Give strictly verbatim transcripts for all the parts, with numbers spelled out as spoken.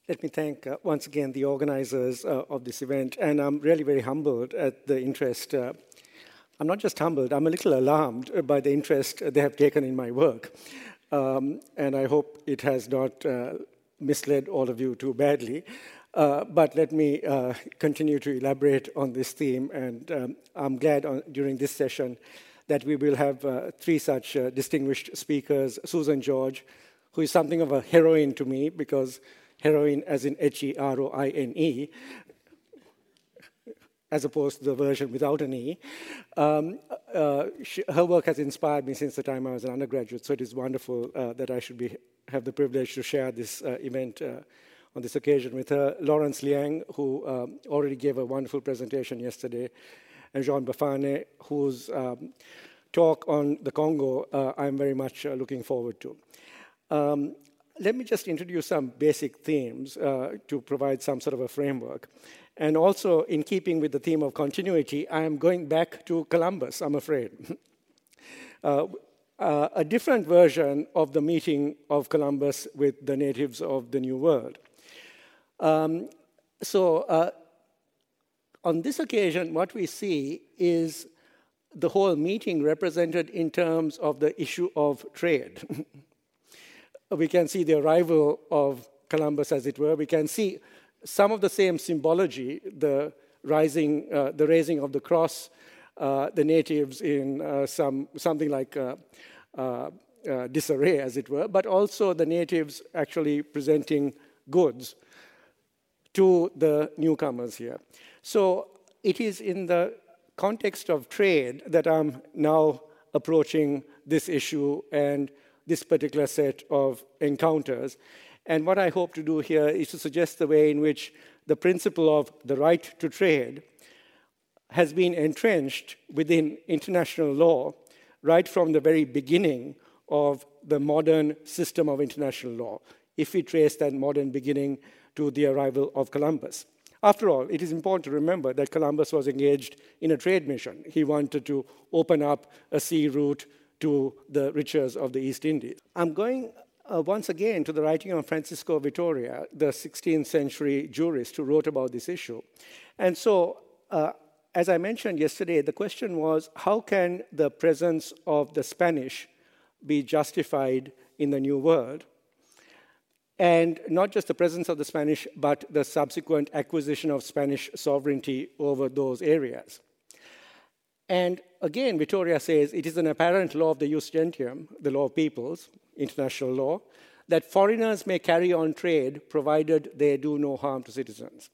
Let me thank uh, once again the organizers uh, of this event, and I'm really very humbled at the interest. Uh, I'm not just humbled, I'm a little alarmed by the interest they have taken in my work. Um, and I hope it has not uh, misled all of you too badly. Uh, but let me uh, continue to elaborate on this theme, and um, I'm glad on, during this session that we will have uh, three such uh, distinguished speakers. Susan George, who is something of a heroine to me, because heroine as in H E R O I N E, as opposed to the version without an E. Um, uh, she, her work has inspired me since the time I was an undergraduate, so it is wonderful uh, that I should be, have the privilege to share this uh, event uh, on this occasion with her. Lawrence Liang, who um, already gave a wonderful presentation yesterday, and Jean Bafane, whose um, talk on the Congo uh, I'm very much uh, looking forward to. Um, Let me just introduce some basic themes uh, to provide some sort of a framework. And also, in keeping with the theme of continuity, I am going back to Columbus, I'm afraid. uh, uh, a different version of the meeting of Columbus with the natives of the New World. Um, so, uh, on this occasion, what we see is the whole meeting represented in terms of the issue of trade. We can see the arrival of Columbus, as it were. We can see some of the same symbology, the rising, uh, the raising of the cross, uh, the natives in uh, some something like uh, uh, uh, disarray, as it were, but also the natives actually presenting goods to the newcomers here. So it is in the context of trade that I'm now approaching this issue and this particular set of encounters. And what I hope to do here is to suggest the way in which the principle of the right to trade has been entrenched within international law right from the very beginning of the modern system of international law, if we trace that modern beginning to the arrival of Columbus. After all, it is important to remember that Columbus was engaged in a trade mission. He wanted to open up a sea route to the riches of the East Indies. I'm going uh, once again to the writing of Francisco Vitoria, the sixteenth century jurist who wrote about this issue. And so, uh, as I mentioned yesterday, the question was, how can the presence of the Spanish be justified in the New World? And not just the presence of the Spanish, but the subsequent acquisition of Spanish sovereignty over those areas. And again, Vitoria says, it is an apparent law of the jus gentium, the law of peoples, international law, that foreigners may carry on trade provided they do no harm to citizens.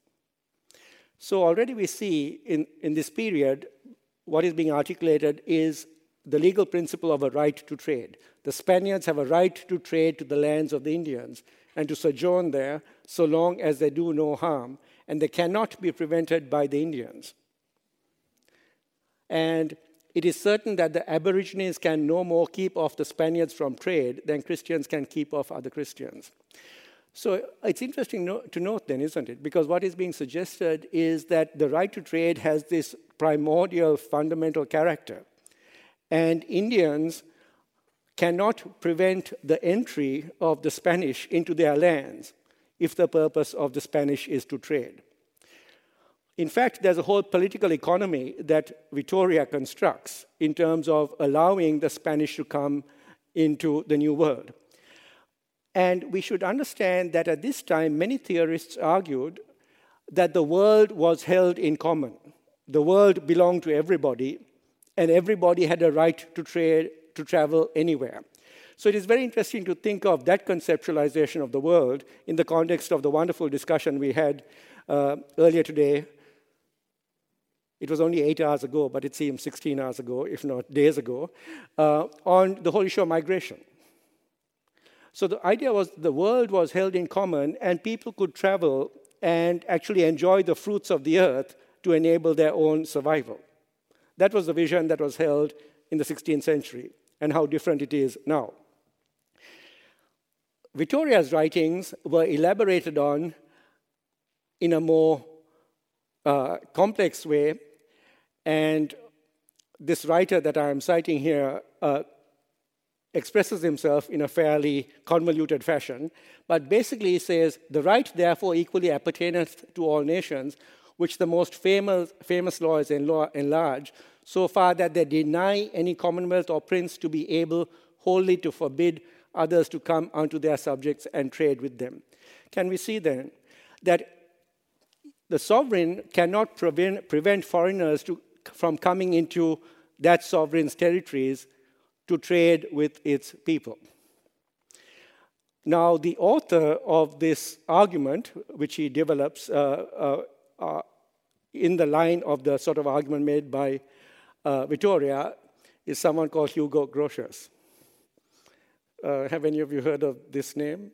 So already we see in, in this period, what is being articulated is the legal principle of a right to trade. The Spaniards have a right to trade to the lands of the Indians and to sojourn there so long as they do no harm, and they cannot be prevented by the Indians. And it is certain that the Aborigines can no more keep off the Spaniards from trade than Christians can keep off other Christians. So it's interesting no- to note then, isn't it? Because what is being suggested is that the right to trade has this primordial, fundamental character. And Indians cannot prevent the entry of the Spanish into their lands if the purpose of the Spanish is to trade. In fact, there's a whole political economy that Vitoria constructs in terms of allowing the Spanish to come into the New World. And we should understand that at this time, many theorists argued that the world was held in common. The world belonged to everybody, and everybody had a right to trade, to travel anywhere. So it is very interesting to think of that conceptualization of the world in the context of the wonderful discussion we had uh, earlier today. It was only eight hours ago, but it seems sixteen hours ago, if not days ago, uh, on the whole issue of migration. So the idea was the world was held in common, and people could travel and actually enjoy the fruits of the earth to enable their own survival. That was the vision that was held in the sixteenth century, and how different it is now. Vitoria's writings were elaborated on in a more uh, complex way, and this writer that I am citing here uh, expresses himself in a fairly convoluted fashion, but basically he says, the right therefore equally appertaineth to all nations, which the most famous, famous laws enlarge, so far that they deny any commonwealth or prince to be able wholly to forbid others to come unto their subjects and trade with them. Can we see then that the sovereign cannot prevent, prevent foreigners to, from coming into that sovereign's territories to trade with its people? Now, the author of this argument, which he develops uh, uh, uh, in the line of the sort of argument made by uh, Vittoria, is someone called Hugo Grotius. Uh, have any of you heard of this name?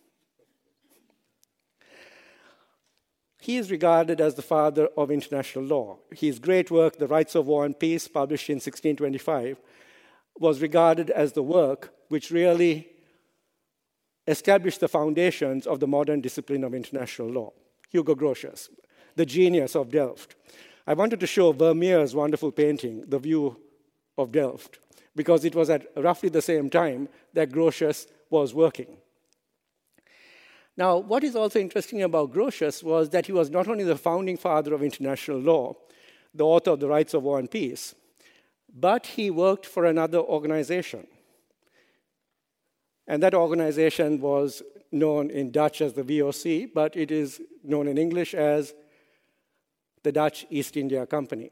He is regarded as the father of international law. His great work, The Rights of War and Peace, published in sixteen twenty-five, was regarded as the work which really established the foundations of the modern discipline of international law. Hugo Grotius, the genius of Delft. I wanted to show Vermeer's wonderful painting, The View of Delft, because it was at roughly the same time that Grotius was working. Now, what is also interesting about Grotius was that he was not only the founding father of international law, the author of The Rights of War and Peace, but he worked for another organization. And that organization was known in Dutch as the V O C, but it is known in English as the Dutch East India Company.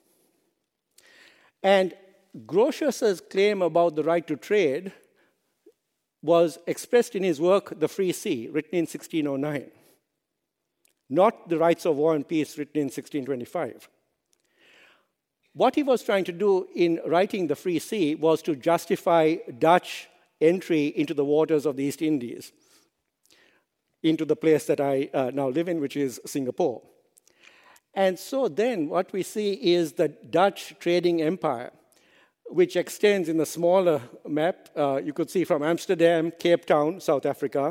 And Grotius's claim about the right to trade was expressed in his work, The Free Sea, written in sixteen oh nine, not The Rights of War and Peace, written in sixteen twenty-five. What he was trying to do in writing The Free Sea was to justify Dutch entry into the waters of the East Indies, into the place that I uh, now live in, which is Singapore. And so then what we see is the Dutch trading empire, which extends in the smaller map. Uh, you could see from Amsterdam, Cape Town, South Africa,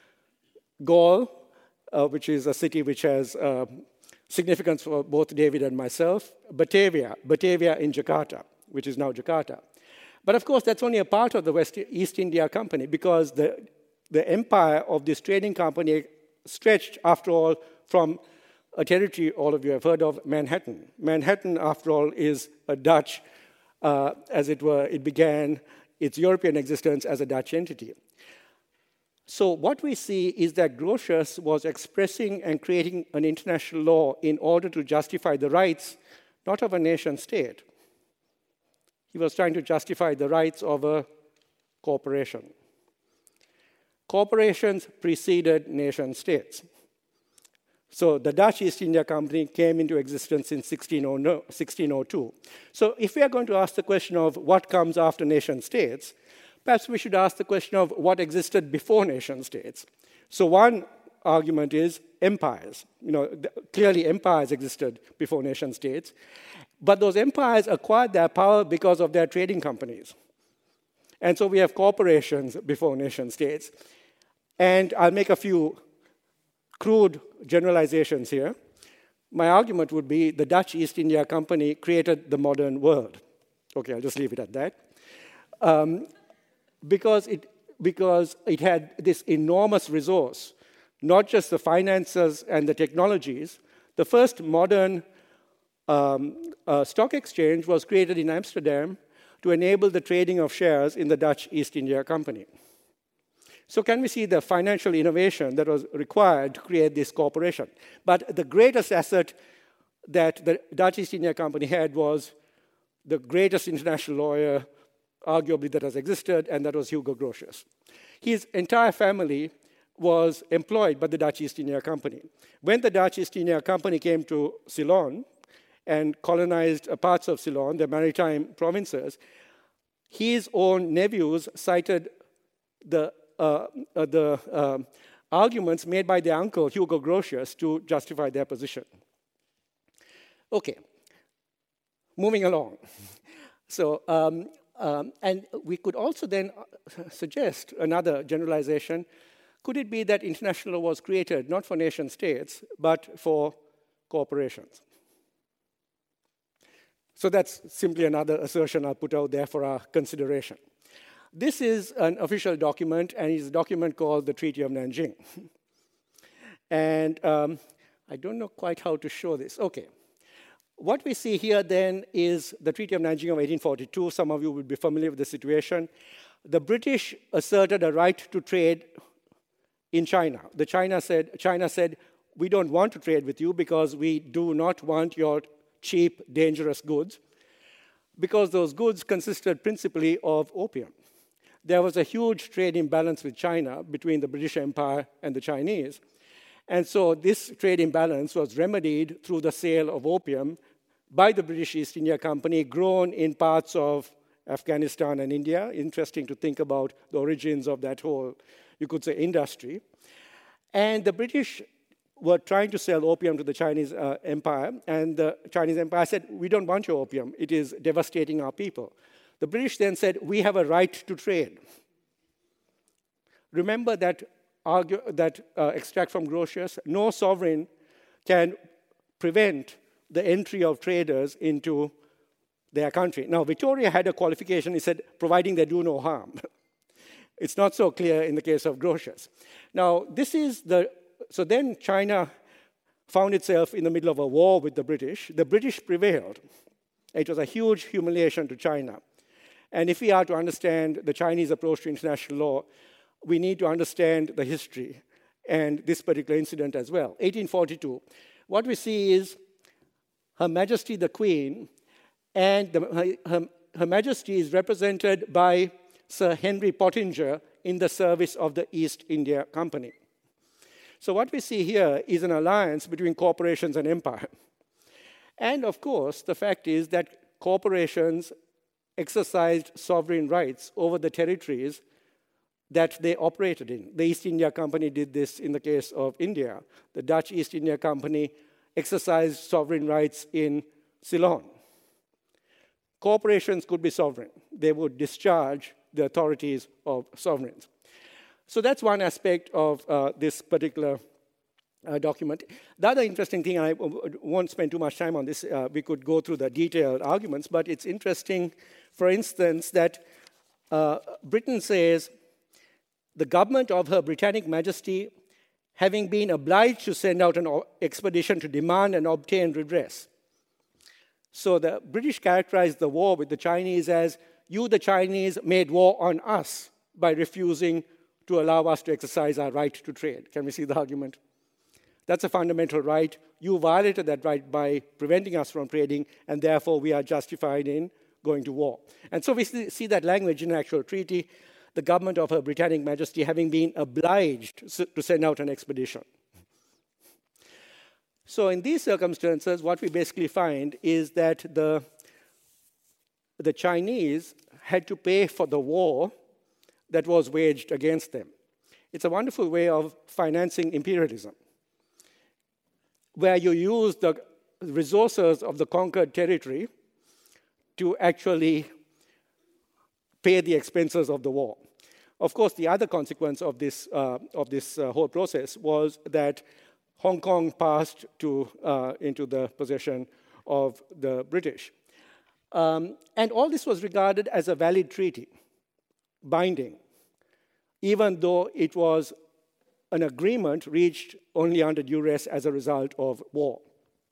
Gaul, uh, which is a city which has uh, significance for both David and myself, Batavia, Batavia in Jakarta, which is now Jakarta. But of course, that's only a part of the West East India Company, because the, the empire of this trading company stretched, after all, from a territory all of you have heard of, Manhattan. Manhattan, after all, is a Dutch, uh, as it were, it began its European existence as a Dutch entity. So what we see is that Grotius was expressing and creating an international law in order to justify the rights, not of a nation state. He was trying to justify the rights of a corporation. Corporations preceded nation states. So the Dutch East India Company came into existence in sixteen oh two. So if we are going to ask the question of what comes after nation states, perhaps we should ask the question of what existed before nation states. So one argument is empires. You know, clearly empires existed before nation states, but those empires acquired their power because of their trading companies. And so we have corporations before nation states. And I'll make a few crude generalizations here. My argument would be the Dutch East India Company created the modern world. Okay, I'll just leave it at that. Um, because, it, because it had this enormous resource, not just the finances and the technologies. The first modern um, uh, stock exchange was created in Amsterdam to enable the trading of shares in the Dutch East India Company. So can we see the financial innovation that was required to create this corporation? But the greatest asset that the Dutch East India Company had was the greatest international lawyer, arguably, that has existed, and that was Hugo Grotius. His entire family was employed by the Dutch East India Company. When the Dutch East India Company came to Ceylon and colonized parts of Ceylon, the maritime provinces, his own nephews cited the Uh, uh, the uh, arguments made by their uncle, Hugo Grotius, to justify their position. Okay, moving along. So, um, um, and we could also then suggest another generalization. Could it be that international law was created not for nation states, but for corporations? So that's simply another assertion I'll put out there for our consideration. This is an official document, and it's a document called the Treaty of Nanjing. And um, I don't know quite how to show this. Okay. What we see here then is the Treaty of Nanjing of eighteen forty-two. Some of you will be familiar with the situation. The British asserted a right to trade in China. The China said, China said, we don't want to trade with you because we do not want your cheap, dangerous goods, because those goods consisted principally of opium. There was a huge trade imbalance with China between the British Empire and the Chinese. And so this trade imbalance was remedied through the sale of opium by the British East India Company, grown in parts of Afghanistan and India. Interesting to think about the origins of that whole, you could say, industry. And the British were trying to sell opium to the Chinese uh, empire, and the Chinese empire said, we don't want your opium. It is devastating our people. The British then said, we have a right to trade. Remember that, argue, that uh, extract from Grotius, no sovereign can prevent the entry of traders into their country. Now, Victoria had a qualification. It said, providing they do no harm. It's not so clear in the case of Grotius. Now, this is the, so then China found itself in the middle of a war with the British. The British prevailed. It was a huge humiliation to China. And if we are to understand the Chinese approach to international law, we need to understand the history and this particular incident as well. eighteen forty-two, what we see is Her Majesty the Queen, and the, her, her, her Majesty is represented by Sir Henry Pottinger in the service of the East India Company. So what we see here is an alliance between corporations and empire. And of course, the fact is that corporations exercised sovereign rights over the territories that they operated in. The East India Company did this in the case of India. The Dutch East India Company exercised sovereign rights in Ceylon. Corporations could be sovereign. They would discharge the authorities of sovereigns. So that's one aspect of uh, this particular uh, document. The other interesting thing, and I won't spend too much time on this, uh, we could go through the detailed arguments, but it's interesting, for instance, that uh, Britain says, the government of Her Britannic Majesty, having been obliged to send out an expedition to demand and obtain redress. So the British characterized the war with the Chinese as, you, the Chinese, made war on us by refusing to allow us to exercise our right to trade. Can we see the argument? That's a fundamental right. You violated that right by preventing us from trading, and therefore we are justified in going to war. And so we see that language in an actual treaty, the government of Her Britannic Majesty having been obliged to send out an expedition. So in these circumstances, what we basically find is that the, the Chinese had to pay for the war that was waged against them. It's a wonderful way of financing imperialism, where you use the resources of the conquered territory to actually pay the expenses of the war. Of course, the other consequence of this, uh, of this uh, whole process was that Hong Kong passed to, uh, into the possession of the British. Um, and all this was regarded as a valid treaty, binding, even though it was an agreement reached only under duress as a result of war.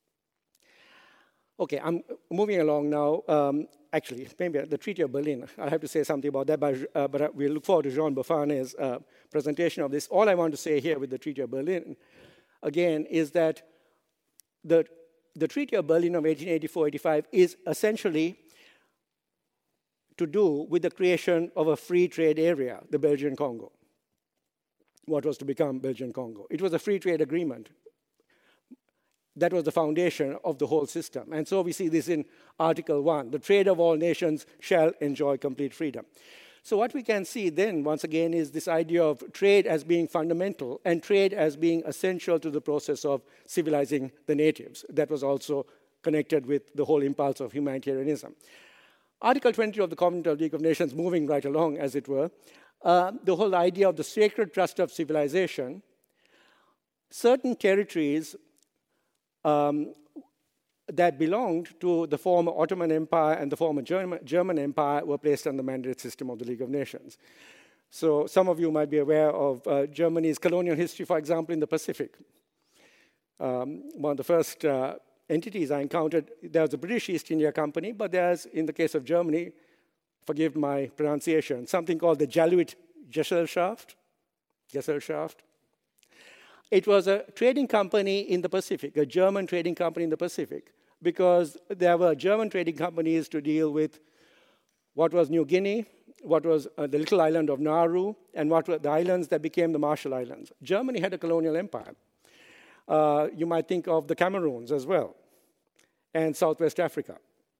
Okay, I'm moving along now. Um, actually, maybe the Treaty of Berlin, I'll have to say something about that, but, uh, but we look forward to Jean Boffane's uh, presentation of this. All I want to say here with the Treaty of Berlin, again, is that the, the Treaty of Berlin of eighteen eighty-four eighty-five is essentially to do with the creation of a free trade area, the Belgian Congo, what was to become Belgian Congo. It was a free trade agreement. That was the foundation of the whole system. And so we see this in Article one. The trade of all nations shall enjoy complete freedom. So what we can see then, once again, is this idea of trade as being fundamental and trade as being essential to the process of civilizing the natives. That was also connected with the whole impulse of humanitarianism. Article twenty of the Covenant of the League of Nations, moving right along, as it were, uh, the whole idea of the sacred trust of civilization, certain territories um, that belonged to the former Ottoman Empire and the former German, German Empire were placed on the mandate system of the League of Nations. So some of you might be aware of uh, Germany's colonial history, for example, in the Pacific. Um, one of the first uh, entities I encountered, there was the British East India Company, but there's, in the case of Germany, forgive my pronunciation, something called the Jaluit Gesellschaft. Gesellschaft. It was a trading company in the Pacific, a German trading company in the Pacific, because there were German trading companies to deal with what was New Guinea, what was uh, the little island of Nauru, and what were the islands that became the Marshall Islands. Germany had a colonial empire. Uh, you might think of the Cameroons as well, and Southwest Africa.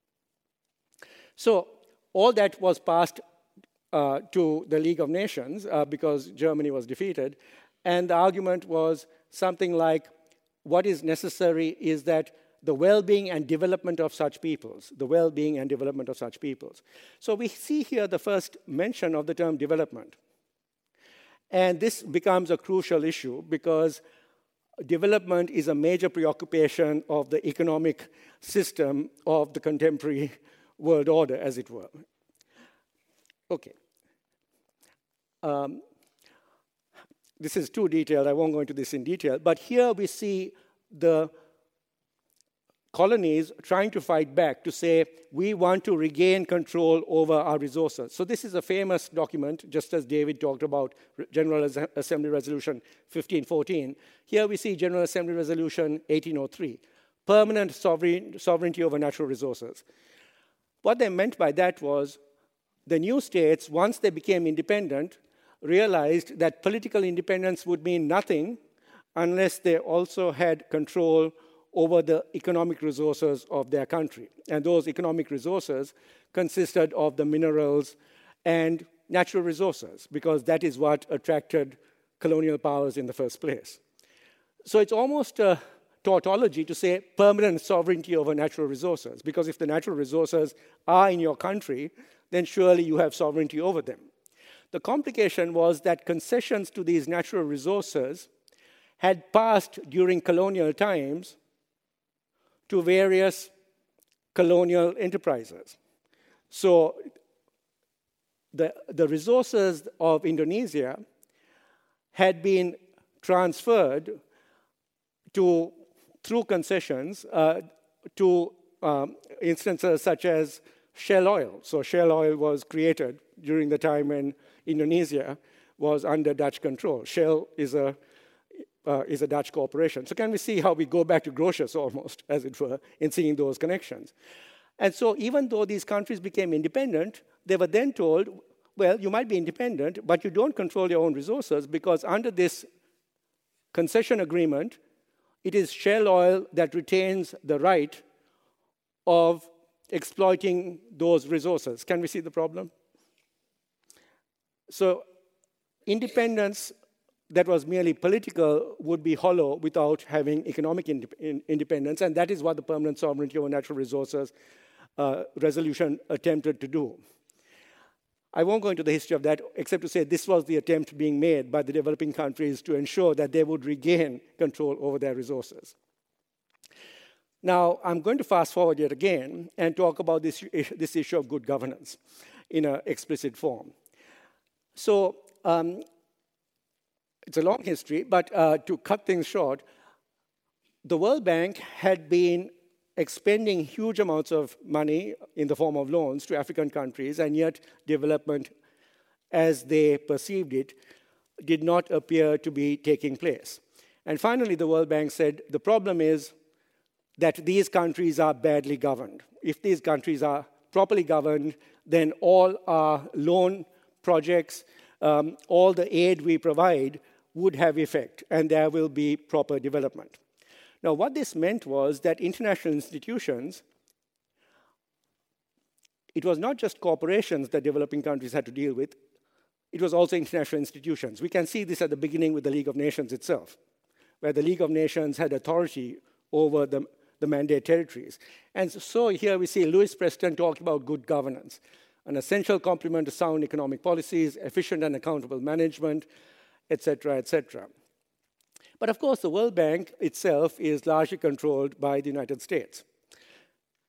So all that was passed uh, to the League of Nations uh, because Germany was defeated, and the argument was something like, what is necessary is that the well-being and development of such peoples, the well-being and development of such peoples. So we see here the first mention of the term development. And this becomes a crucial issue because development is a major preoccupation of the economic system of the contemporary world order, as it were. Okay. Um, this is too detailed. I won't go into this in detail. But here we see the colonies trying to fight back to say, we want to regain control over our resources. So this is a famous document, just as David talked about General Assembly Resolution fifteen fourteen. Here we see General Assembly Resolution eighteen oh three, permanent sovereign, sovereignty over natural resources. What they meant by that was the new states, once they became independent, realized that political independence would mean nothing unless they also had control over the economic resources of their country. And those economic resources consisted of the minerals and natural resources, because that is what attracted colonial powers in the first place. So it's almost a tautology to say permanent sovereignty over natural resources, because if the natural resources are in your country, then surely you have sovereignty over them. The complication was that concessions to these natural resources had passed during colonial times to various colonial enterprises. So the, the resources of Indonesia had been transferred to, through concessions uh, to um, instances such as Shell oil. So Shell oil was created during the time when Indonesia was under Dutch control. Shell is a Uh, is a Dutch corporation. So can we see how we go back to Grotius almost, as it were, in seeing those connections? And so even though these countries became independent, they were then told, well, you might be independent, but you don't control your own resources, because under this concession agreement, it is Shell oil that retains the right of exploiting those resources. Can we see the problem? So independence that was merely political would be hollow without having economic ind in independence, and that is what the Permanent Sovereignty over Natural Resources uh, resolution attempted to do. I won't go into the history of that, except to say this was the attempt being made by the developing countries to ensure that they would regain control over their resources. Now, I'm going to fast forward yet again and talk about this, this issue of good governance in an explicit form. So, um, it's a long history, but uh, to cut things short, the World Bank had been expending huge amounts of money in the form of loans to African countries, and yet development, as they perceived it, did not appear to be taking place. And finally, the World Bank said, the problem is that these countries are badly governed. If these countries are properly governed, then all our loan projects, um, all the aid we provide would have effect, and there will be proper development. Now, what this meant was that international institutions, it was not just corporations that developing countries had to deal with, it was also international institutions. We can see this at the beginning with the League of Nations itself, where the League of Nations had authority over the, the mandate territories. And so here we see Lewis Preston talk about good governance, an essential complement to sound economic policies, efficient and accountable management, et cetera, et cetera. But of course, the World Bank itself is largely controlled by the United States.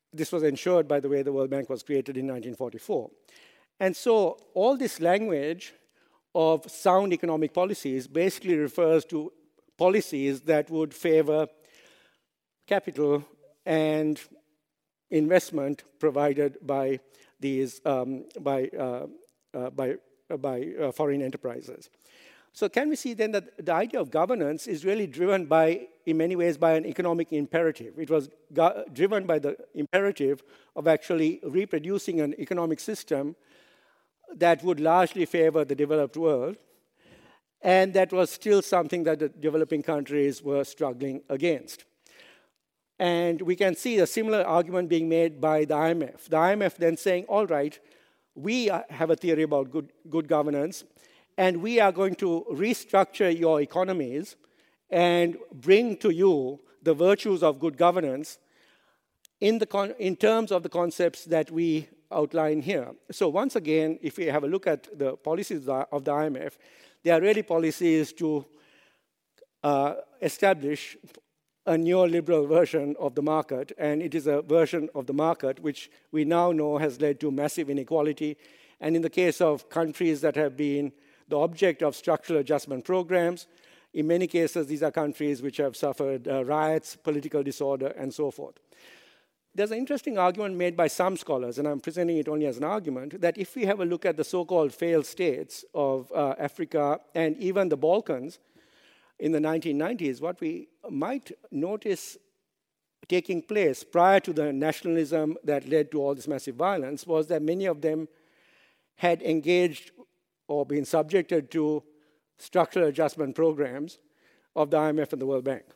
this was ensured by the way the World Bank was created in nineteen forty-four. And so all this language of sound economic policies basically refers to policies that would favor capital and investment provided by these um, by uh, uh, by uh, by uh, foreign enterprises. So can we see then that the idea of governance is really driven by, in many ways, by an economic imperative? It was driven by the imperative of actually reproducing an economic system that would largely favor the developed world, and that was still something that the developing countries were struggling against. And we can see a similar argument being made by the I M F. The I M F then saying, all right, we have a theory about good, good governance, and we are going to restructure your economies and bring to you the virtues of good governance in, the con in terms of the concepts that we outline here. So once again, if we have a look at the policies of the I M F, they are really policies to uh, establish a neoliberal version of the market, and it is a version of the market which we now know has led to massive inequality. And in the case of countries that have been the object of structural adjustment programs, in many cases, these are countries which have suffered uh, riots, political disorder, and so forth. There's an interesting argument made by some scholars, and I'm presenting it only as an argument, that if we have a look at the so-called failed states of uh, Africa and even the Balkans in the nineteen nineties, what we might notice taking place prior to the nationalism that led to all this massive violence was that many of them had engaged or been subjected to structural adjustment programs of the I M F and the World Bank.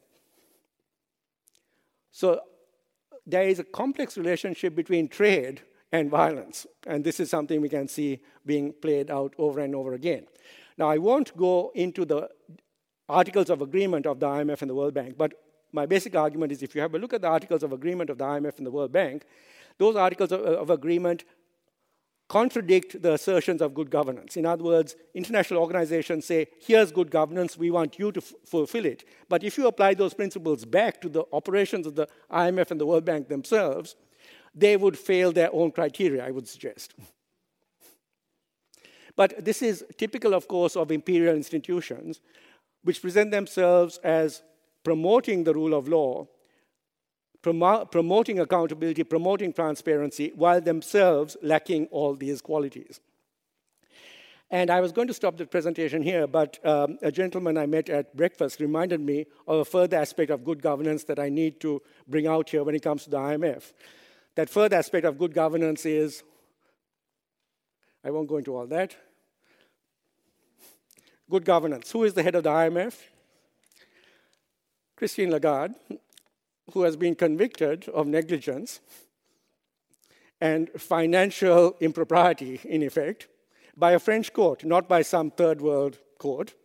So there is a complex relationship between trade and violence, and this is something we can see being played out over and over again. Now, I won't go into the articles of agreement of the I M F and the World Bank, but my basic argument is if you have a look at the articles of agreement of the I M F and the World Bank, those articles of, of agreement contradict the assertions of good governance. In other words, international organizations say, here's good governance, we want you to f fulfill it. But if you apply those principles back to the operations of the I M F and the World Bank themselves, they would fail their own criteria, I would suggest. But this is typical, of course, of imperial institutions, which present themselves as promoting the rule of law, Promo promoting accountability, promoting transparency, while themselves lacking all these qualities. And I was going to stop the presentation here, but um, a gentleman I met at breakfast reminded me of a further aspect of good governance that I need to bring out here when it comes to the I M F. That further aspect of good governance is, I won't go into all that. Good governance. Who is the head of the I M F? Christine Lagarde, who has been convicted of negligence and financial impropriety, in effect, by a French court, not by some third world court.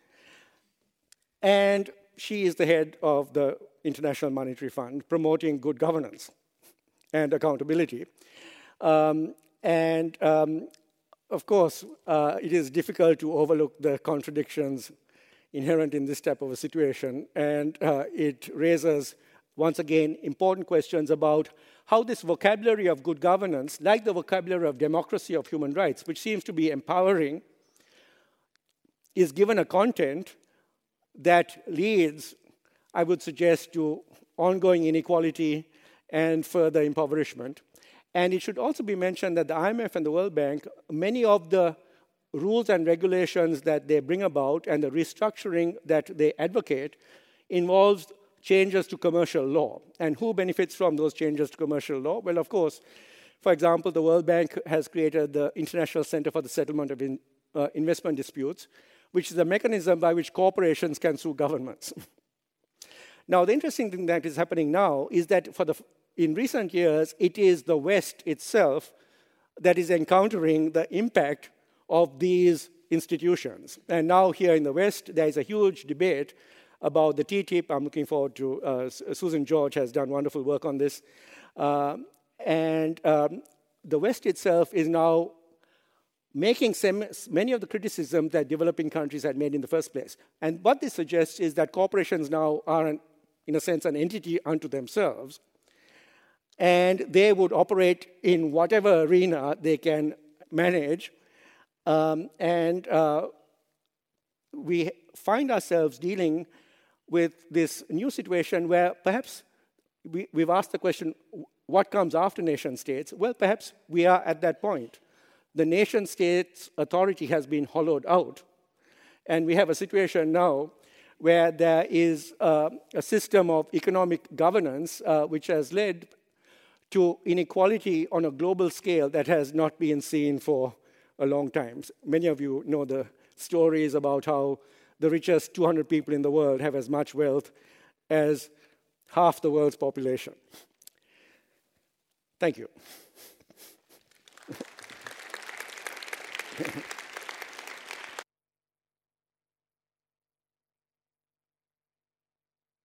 And she is the head of the International Monetary Fund, promoting good governance and accountability. Um, and um, of course, uh, it is difficult to overlook the contradictions inherent in this type of a situation, and uh, it raises once again, important questions about how this vocabulary of good governance, like the vocabulary of democracy, of human rights, which seems to be empowering, is given a content that leads, I would suggest, to ongoing inequality and further impoverishment. And it should also be mentioned that the I M F and the World Bank, many of the rules and regulations that they bring about and the restructuring that they advocate involves changes to commercial law. And who benefits from those changes to commercial law? Well, of course, for example, the World Bank has created the International Center for the Settlement of in, uh, Investment Disputes, which is a mechanism by which corporations can sue governments. Now, the interesting thing that is happening now is that for the, in recent years, it is the West itself that is encountering the impact of these institutions. And now here in the West, there is a huge debate about the T T I P. I'm looking forward to, uh, Susan George has done wonderful work on this. Uh, and um, the West itself is now making some, many of the criticisms that developing countries had made in the first place. And what this suggests is that corporations now are, an, in a sense, an entity unto themselves. and they would operate in whatever arena they can manage. Um, and uh, we find ourselves dealing with this new situation where perhaps we, we've asked the question, what comes after nation states? Well, perhaps we are at that point. The nation state's authority has been hollowed out, and we have a situation now where there is uh, a system of economic governance uh, which has led to inequality on a global scale that has not been seen for a long time. Many of you know the stories about how the richest two hundred people in the world have as much wealth as half the world's population. Thank you.